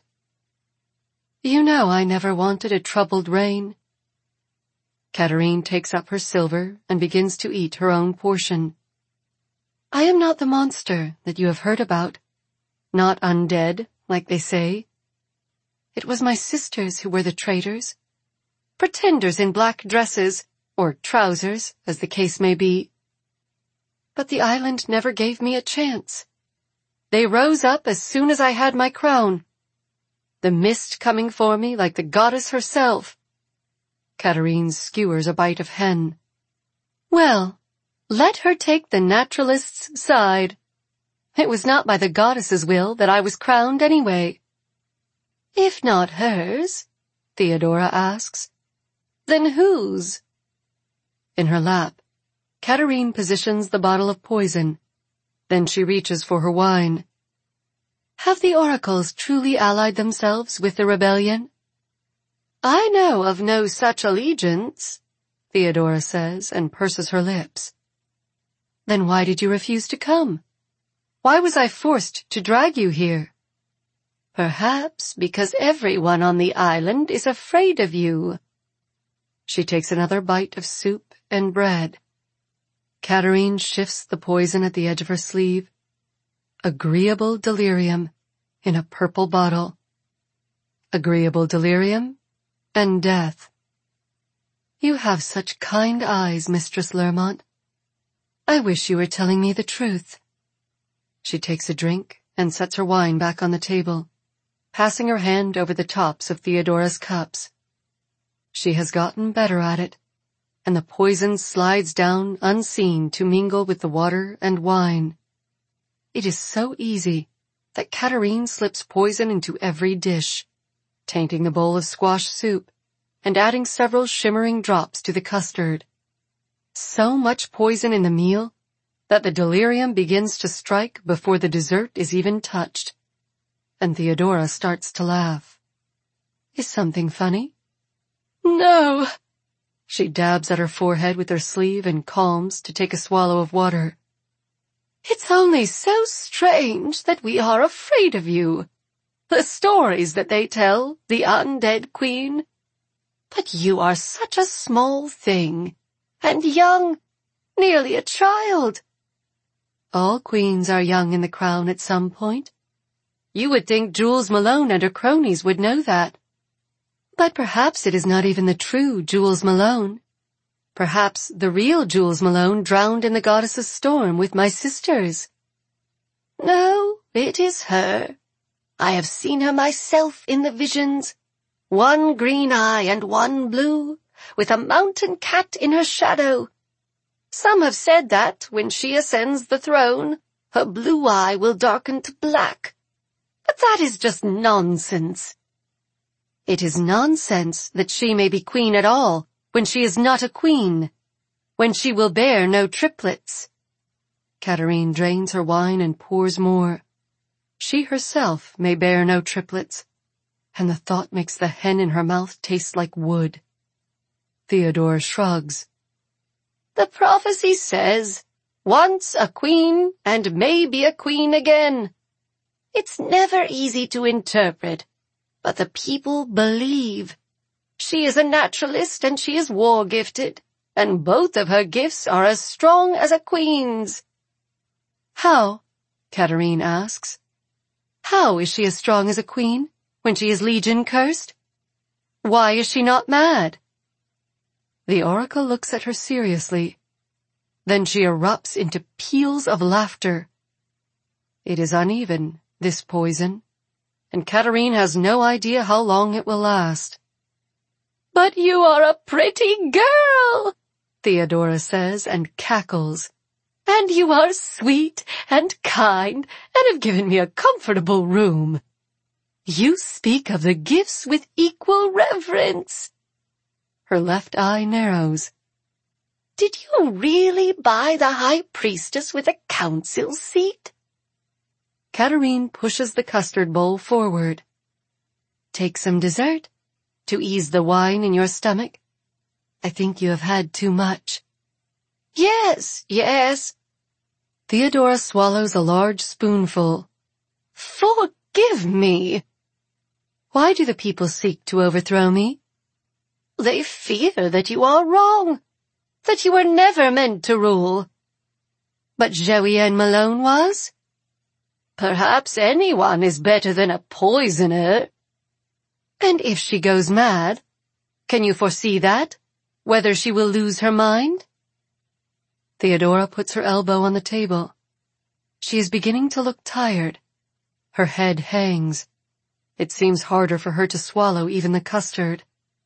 You know I never wanted a troubled reign. Katerine takes up her silver and begins to eat her own portion. I am not the monster that you have heard about, not undead, like they say. It was my sisters who were the traitors, pretenders in black dresses, or trousers, as the case may be. But the island never gave me a chance. They rose up as soon as I had my crown, the mist coming for me like the goddess herself. Katerine skewers a bite of hen. Well, let her take the naturalist's side. It was not by the goddess's will that I was crowned anyway. If not hers, Theodora asks, then whose? In her lap, Katerine positions the bottle of poison. Then she reaches for her wine. Have the oracles truly allied themselves with the rebellion? I know of no such allegiance, Theodora says and purses her lips. Then why did you refuse to come? Why was I forced to drag you here? Perhaps because everyone on the island is afraid of you. She takes another bite of soup and bread. Katerine shifts the poison at the edge of her sleeve. Agreeable delirium in a purple bottle. Agreeable delirium and death. You have such kind eyes, Mistress Lermont. I wish you were telling me the truth. She takes a drink and sets her wine back on the table, passing her hand over the tops of Theodora's cups. She has gotten better at it, and the poison slides down unseen to mingle with the water and wine. It is so easy that Katerine slips poison into every dish, tainting the bowl of squash soup and adding several shimmering drops to the custard. So much poison in the meal that the delirium begins to strike before the dessert is even touched, and Theodora starts to laugh. Is something funny? No. She dabs at her forehead with her sleeve and calms to take a swallow of water. It's only so strange that we are afraid of you. The stories that they tell, the undead queen. But you are such a small thing, and young, nearly a child. All queens are young in the crown at some point. You would think Jules Malone and her cronies would know that. But perhaps it is not even the true Jules Malone. Perhaps the real Jules Malone drowned in the goddess's storm with my sisters. No, it is her. I have seen her myself in the visions. One green eye and one blue, with a mountain cat in her shadow. Some have said that, when she ascends the throne, her blue eye will darken to black. But that is just nonsense. It is nonsense that she may be queen at all, when she is not a queen, when she will bear no triplets. Katerine drains her wine and pours more. She herself may bear no triplets, and the thought makes the hen in her mouth taste like wood. Theodora shrugs. The prophecy says, once a queen and maybe a queen again. It's never easy to interpret, but the people believe. She is a naturalist and she is war-gifted, and both of her gifts are as strong as a queen's. How? Katerine asks. How is she as strong as a queen when she is legion-cursed? Why is she not mad? The oracle looks at her seriously. Then she erupts into peals of laughter. It is uneven, this poison, and Katerine has no idea how long it will last. But you are a pretty girl, Theodora says and cackles. And you are sweet and kind and have given me a comfortable room. You speak of the gifts with equal reverence. Her left eye narrows. Did you really buy the high priestess with a council seat? Katerine pushes the custard bowl forward. Take some dessert to ease the wine in your stomach. I think you have had too much. Yes, yes. Theodora swallows a large spoonful. Forgive me. Why do the people seek to overthrow me? They fear that you are wrong, that you were never meant to rule. But Joanne Malone was? Perhaps anyone is better than a poisoner. And if she goes mad, can you foresee that? Whether she will lose her mind? Theodora puts her elbow on the table. She is beginning to look tired. Her head hangs. It seems harder for her to swallow even the custard.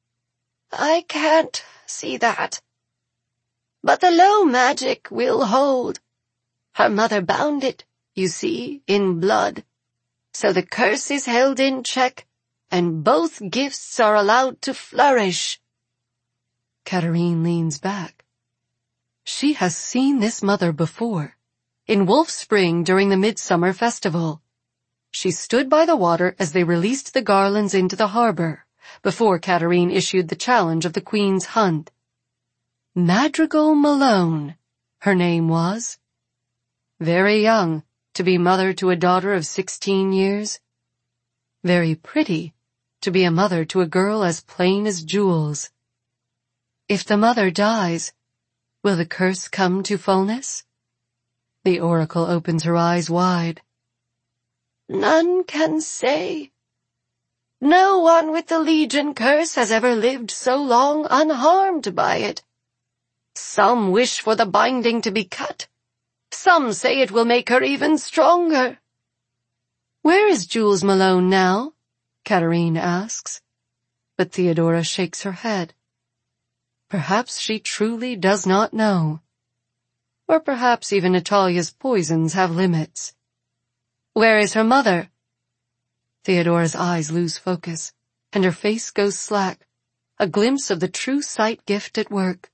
I can't see that. But the low magic will hold. Her mother bound it, you see, in blood. So the curse is held in check, and both gifts are allowed to flourish. Katerine leans back. She has seen this mother before, in Wolf Spring during the Midsummer Festival. She stood by the water as they released the garlands into the harbor, before Katerine issued the challenge of the Queen's hunt. Madrigal Malone, her name was. Very young to be mother to a daughter of sixteen years. Very pretty to be a mother to a girl as plain as Jules. If the mother dies, will the curse come to fullness? The oracle opens her eyes wide. None can say. No one with the Legion curse has ever lived so long unharmed by it. Some wish for the binding to be cut. Some say it will make her even stronger. Where is Jules Malone now? Katerine asks. But Theodora shakes her head. Perhaps she truly does not know. Or perhaps even Natalia's poisons have limits. Where is her mother? Theodora's eyes lose focus, and her face goes slack, a glimpse of the true sight gift at work.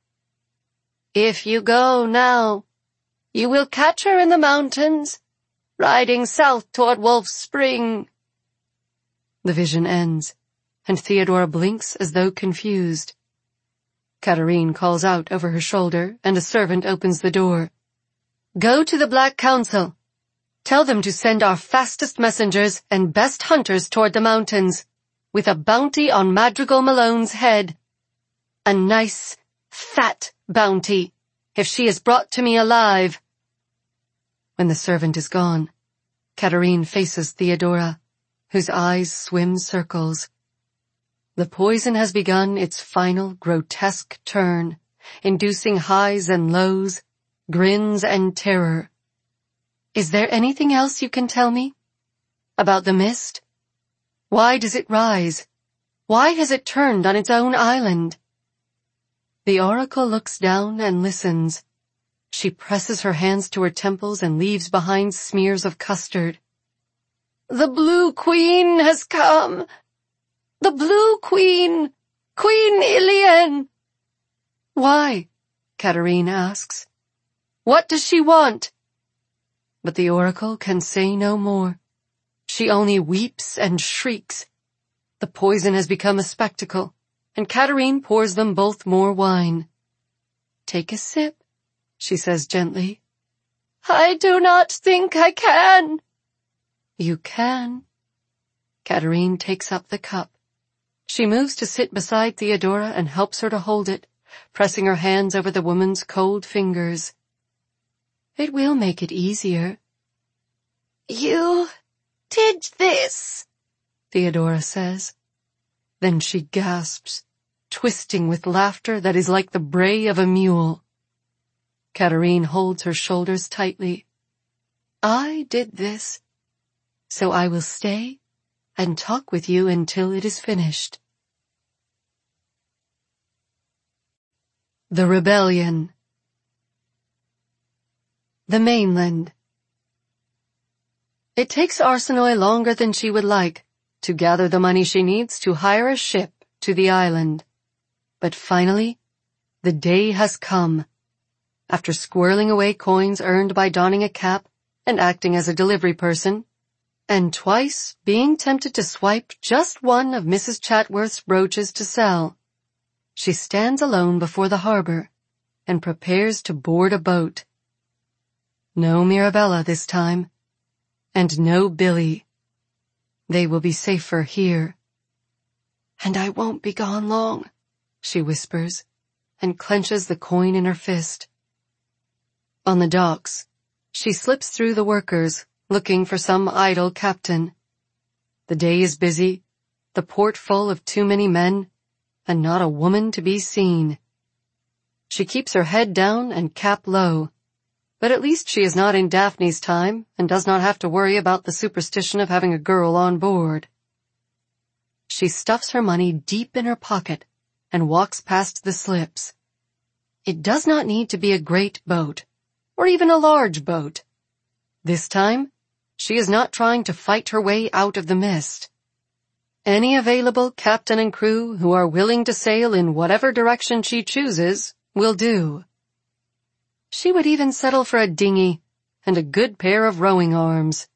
If you go now, you will catch her in the mountains, riding south toward Wolf Spring. The vision ends, and Theodora blinks as though confused. Katerine calls out over her shoulder, and a servant opens the door. Go to the Black Council. Tell them to send our fastest messengers and best hunters toward the mountains, with a bounty on Madrigal Malone's head. A nice, fat bounty, if she is brought to me alive. When the servant is gone, Katerine faces Theodora, whose eyes swim circles. The poison has begun its final grotesque turn, inducing highs and lows, grins and terror. Is there anything else you can tell me? About the mist? Why does it rise? Why has it turned on its own island? The oracle looks down and listens. She presses her hands to her temples and leaves behind smears of custard. The Blue Queen has come! The Blue Queen! Queen Ilian! Why? Katerine asks. What does she want? But the oracle can say no more. She only weeps and shrieks. The poison has become a spectacle, and Katerine pours them both more wine. Take a sip, she says gently. I do not think I can. You can. Katerine takes up the cup. She moves to sit beside Theodora and helps her to hold it, pressing her hands over the woman's cold fingers. It will make it easier. You did this, Theodora says. Then she gasps, twisting with laughter that is like the bray of a mule. Katerine holds her shoulders tightly. I did this, so I will stay and talk with you until it is finished. The Rebellion. The mainland. It takes Arsinoe longer than she would like to gather the money she needs to hire a ship to the island. But finally, the day has come. After squirreling away coins earned by donning a cap and acting as a delivery person, and twice being tempted to swipe just one of Missus Chatworth's brooches to sell, she stands alone before the harbor and prepares to board a boat. No Mirabella this time, and no Billy. They will be safer here. And I won't be gone long, she whispers, and clenches the coin in her fist. On the docks, she slips through the workers, looking for some idle captain. The day is busy, the port full of too many men, and not a woman to be seen. She keeps her head down and cap low, but at least she is not in Daphne's time and does not have to worry about the superstition of having a girl on board. She stuffs her money deep in her pocket and walks past the slips. It does not need to be a great boat, or even a large boat. This time, she is not trying to fight her way out of the mist. Any available captain and crew who are willing to sail in whatever direction she chooses will do. She would even settle for a dinghy and a good pair of rowing arms.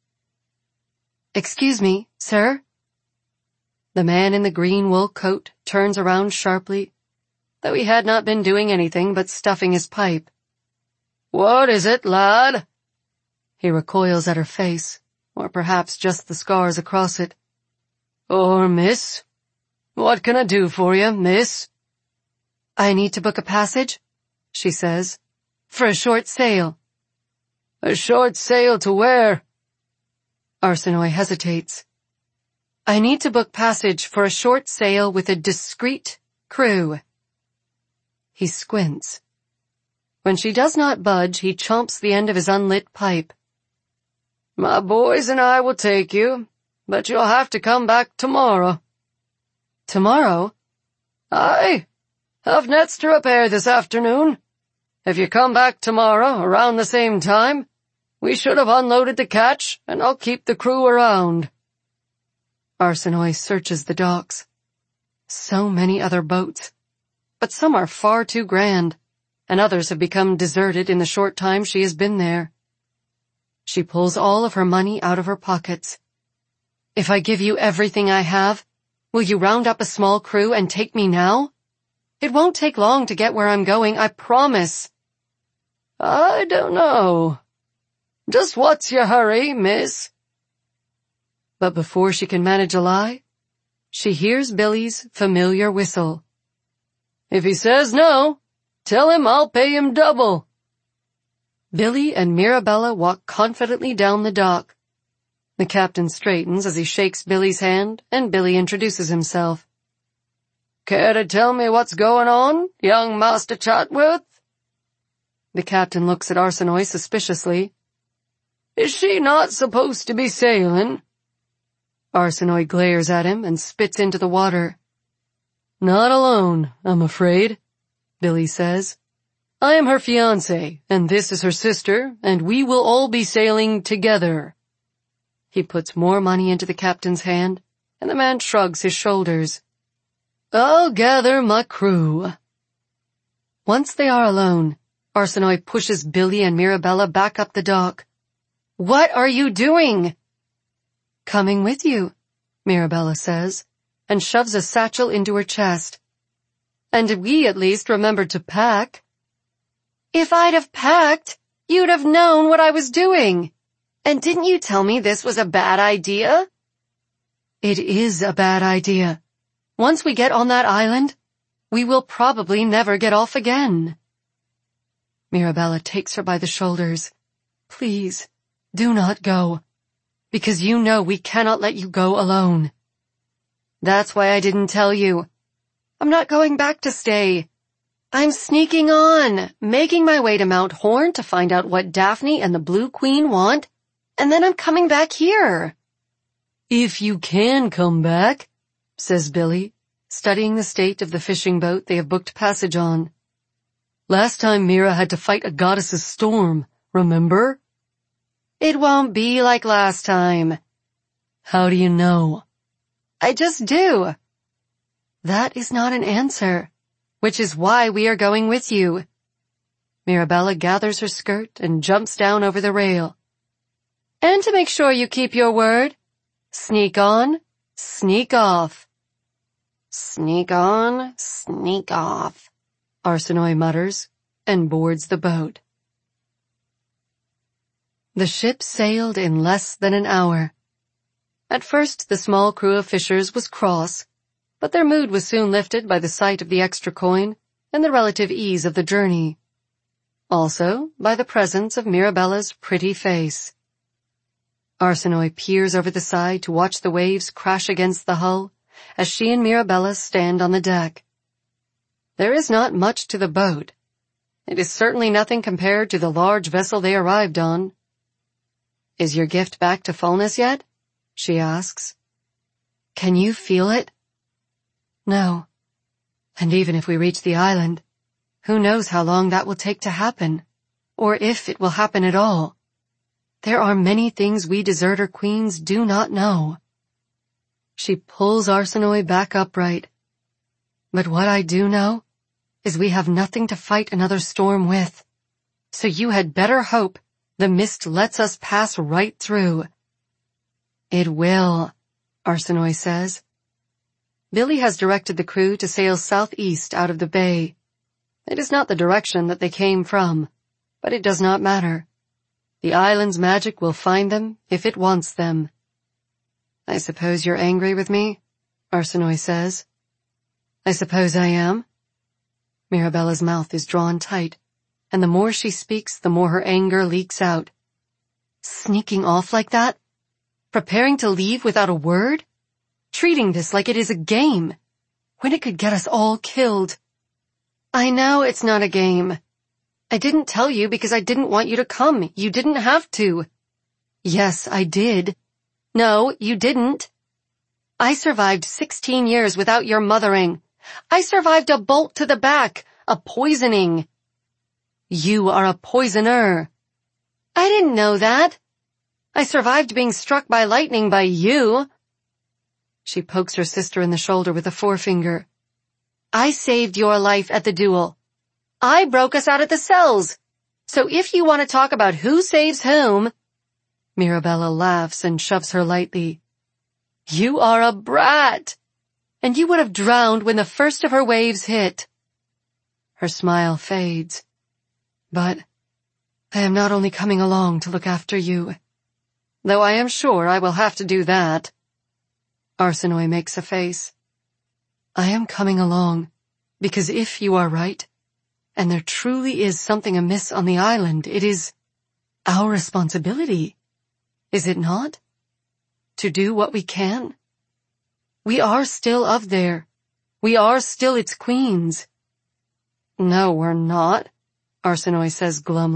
Excuse me, sir? The man in the green wool coat turns around sharply, though he had not been doing anything but stuffing his pipe. What is it, lad? He recoils at her face, or perhaps just the scars across it. Oh, miss? What can I do for you, miss? I need to book a passage, she says, for a short sail. A short sail to where? Arsinoe hesitates. I need to book passage for a short sail with a discreet crew. He squints. When she does not budge, he chomps the end of his unlit pipe. My boys and I will take you, but you'll have to come back tomorrow. Tomorrow? Aye. Have nets to repair this afternoon. If you come back tomorrow around the same time, we should have unloaded the catch, and I'll keep the crew around. Arsinoe searches the docks. So many other boats, but some are far too grand, and others have become deserted in the short time she has been there. She pulls all of her money out of her pockets. If I give you everything I have, will you round up a small crew and take me now? It won't take long to get where I'm going, I promise. I don't know. Just what's your hurry, miss? But before she can manage a lie, she hears Billy's familiar whistle. If he says no, tell him I'll pay him double. Billy and Mirabella walk confidently down the dock. The captain straightens as he shakes Billy's hand, and Billy introduces himself. Care to tell me what's going on, young Master Chatworth? The captain looks at Arsinoe suspiciously. Is she not supposed to be sailing? Arsinoe glares at him and spits into the water. Not alone, I'm afraid, Billy says. I am her fiancé, and this is her sister, and we will all be sailing together. He puts more money into the captain's hand, and the man shrugs his shoulders. I'll gather my crew. Once they are alone, Arsinoe pushes Billy and Mirabella back up the dock. What are you doing? Coming with you, Mirabella says, and shoves a satchel into her chest. And we at least remembered to pack. If I'd have packed, you'd have known what I was doing. And didn't you tell me this was a bad idea? It is a bad idea. Once we get on that island, we will probably never get off again. Mirabella takes her by the shoulders. Please, do not go, because you know we cannot let you go alone. That's why I didn't tell you. I'm not going back to stay. I'm sneaking on, making my way to Mount Horn to find out what Daphne and the Blue Queen want, and then I'm coming back here. If you can come back, says Billy, studying the state of the fishing boat they have booked passage on. Last time Mira had to fight a goddess's storm, remember? It won't be like last time. How do you know? I just do. That is not an answer, which is why we are going with you. Mirabella gathers her skirt and jumps down over the rail. And to make sure you keep your word, sneak on, sneak off. Sneak on, sneak off, Arsinoe mutters, and boards the boat. The ship sailed in less than an hour. At first the small crew of fishers was cross, but their mood was soon lifted by the sight of the extra coin and the relative ease of the journey. Also by the presence of Mirabella's pretty face. Arsinoe peers over the side to watch the waves crash against the hull as she and Mirabella stand on the deck. There is not much to the boat. It is certainly nothing compared to the large vessel they arrived on. Is your gift back to fullness yet? She asks. Can you feel it? No. And even if we reach the island, who knows how long that will take to happen, or if it will happen at all. There are many things we deserter queens do not know. She pulls Arsinoe back upright. But what I do know is we have nothing to fight another storm with. So you had better hope the mist lets us pass right through. It will, Arsinoe says. Billy has directed the crew to sail southeast out of the bay. It is not the direction that they came from, but it does not matter. The island's magic will find them if it wants them. I suppose you're angry with me, Arsinoe says. I suppose I am. Mirabella's mouth is drawn tight, and the more she speaks, the more her anger leaks out. Sneaking off like that? Preparing to leave without a word? Treating this like it is a game, when it could get us all killed. I know it's not a game. I didn't tell you because I didn't want you to come. You didn't have to. Yes, I did. No, you didn't. I survived sixteen years without your mothering. I survived a bolt to the back, a poisoning. You are a poisoner. I didn't know that. I survived being struck by lightning by you. She pokes her sister in the shoulder with a forefinger. I saved your life at the duel. I broke us out of the cells. So if you want to talk about who saves whom... Mirabella laughs and shoves her lightly. You are a brat. And you would have drowned when the first of her waves hit. Her smile fades. But I am not only coming along to look after you, though I am sure I will have to do that. Arsinoe makes a face. I am coming along because if you are right, and there truly is something amiss on the island, it is our responsibility, is it not? To do what we can. We are still of there, We are still its queens. No, we're not, Arsinoe says glumly.